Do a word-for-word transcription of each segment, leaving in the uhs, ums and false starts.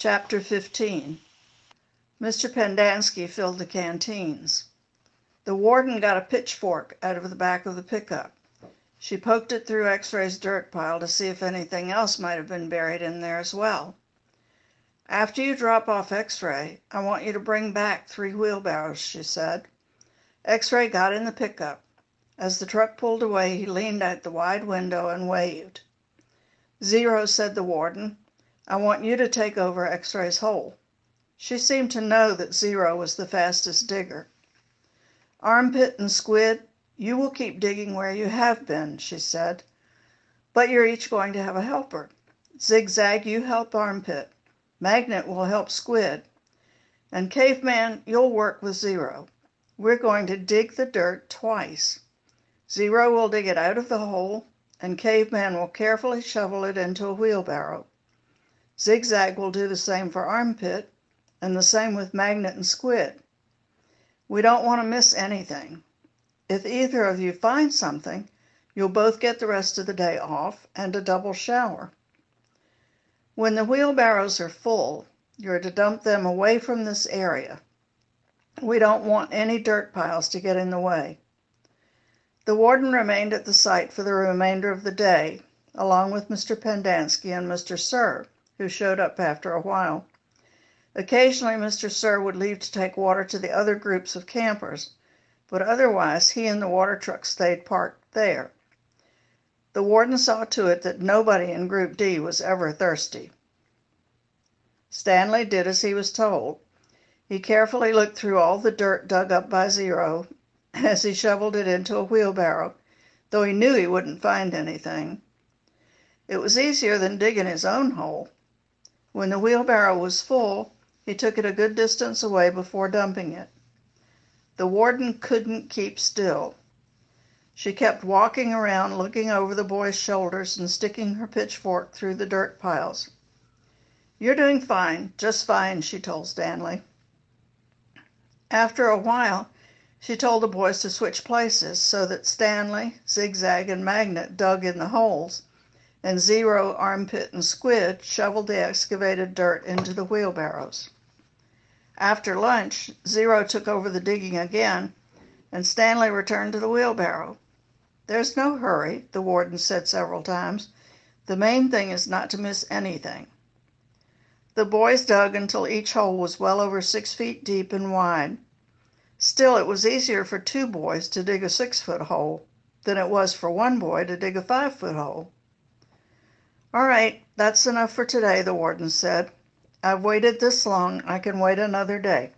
Chapter fifteen. Mister Pendanski filled the canteens. The warden got a pitchfork out of the back of the pickup. She poked it through X-Ray's dirt pile to see if anything else might have been buried in there as well. "After you drop off X-Ray, I want you to bring back three wheelbarrows," she said. X-Ray got in the pickup. As the truck pulled away, he leaned out the wide window and waved. "Zero," said the warden, "I want you to take over X-Ray's hole." She seemed to know that Zero was the fastest digger. "Armpit and Squid, you will keep digging where you have been," she said. "But you're each going to have a helper. Zigzag, you help Armpit. Magnet will help Squid. And Caveman, you'll work with Zero. We're going to dig the dirt twice. Zero will dig it out of the hole, and Caveman will carefully shovel it into a wheelbarrow. Zigzag will do the same for Armpit, and the same with Magnet and Squid. We don't want to miss anything. If either of you find something, you'll both get the rest of the day off and a double shower. When the wheelbarrows are full, you're to dump them away from this area. We don't want any dirt piles to get in the way." The warden remained at the site for the remainder of the day, along with Mister Pendanski and Mister Sir, who showed up after a while. Occasionally Mister Sir would leave to take water to the other groups of campers, but otherwise he and the water truck stayed parked there. The warden saw to it that nobody in Group D was ever thirsty. Stanley did as he was told. He carefully looked through all the dirt dug up by Zero as he shoveled it into a wheelbarrow, though he knew he wouldn't find anything. It was easier than digging his own hole. When the wheelbarrow was full, he took it a good distance away before dumping it. The warden couldn't keep still. She kept walking around, looking over the boys' shoulders and sticking her pitchfork through the dirt piles. "You're doing fine, just fine," she told Stanley. After a while, she told the boys to switch places so that Stanley, Zigzag, and Magnet dug in the holes, and Zero, Armpit, and Squid shoveled the excavated dirt into the wheelbarrows. After lunch, Zero took over the digging again, and Stanley returned to the wheelbarrow. "There's no hurry," the warden said several times. "The main thing is not to miss anything." The boys dug until each hole was well over six feet deep and wide. Still, it was easier for two boys to dig a six-foot hole than it was for one boy to dig a five-foot hole. "All right, that's enough for today," the warden said. "I've waited this long, I can wait another day."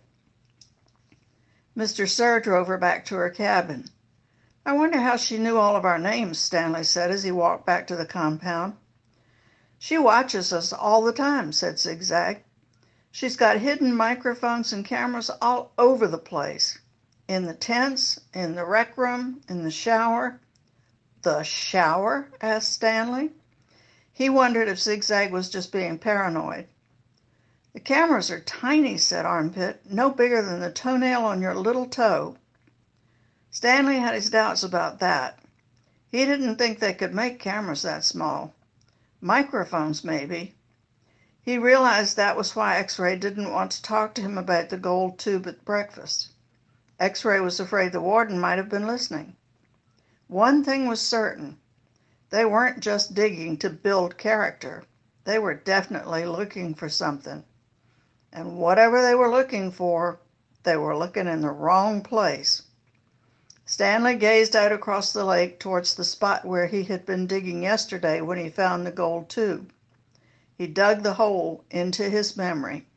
Mister Sir drove her back to her cabin. "I wonder how she knew all of our names," Stanley said as he walked back to the compound. "She watches us all the time," said Zigzag. "She's got hidden microphones and cameras all over the place. In the tents, in the rec room, in the shower." "The shower?" asked Stanley. He wondered if Zigzag was just being paranoid. "The cameras are tiny," said Armpit, "no bigger than the toenail on your little toe." Stanley had his doubts about that. He didn't think they could make cameras that small. Microphones, maybe. He realized that was why X-Ray didn't want to talk to him about the gold tube at breakfast. X-Ray was afraid the warden might have been listening. One thing was certain. They weren't just digging to build character. They were definitely looking for something. And whatever they were looking for, they were looking in the wrong place. Stanley gazed out across the lake towards the spot where he had been digging yesterday when he found the gold tube. He dug the hole into his memory.